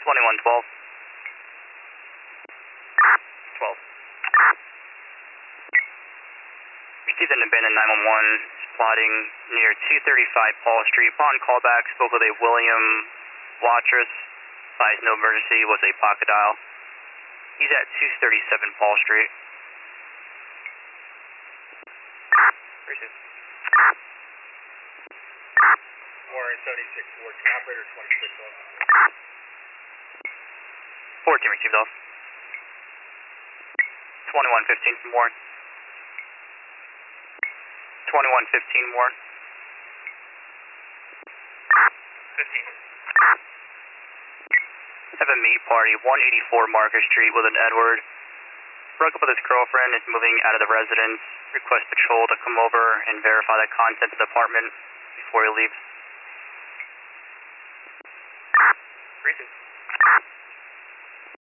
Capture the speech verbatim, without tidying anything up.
twenty-one twelve. twelve. Received an abandoned nine one one spotting near two thirty-five Paul Street. Upon callback, spoke with a William Watrous. Advised no emergency, was a pocket dial. He's at two thirty-seven Paul Street. Received. Warren seventy-six fourteen, operator twenty-six off. fourteen received off. twenty-one fifteen from Warren. twenty-one fifteen Warren. fifteen. Have a meet party, one eighty-four Market Street with an Edward. Broke up with his girlfriend, is moving out of the residence. Request patrol to come over and verify the content of the apartment before he leaves. Received.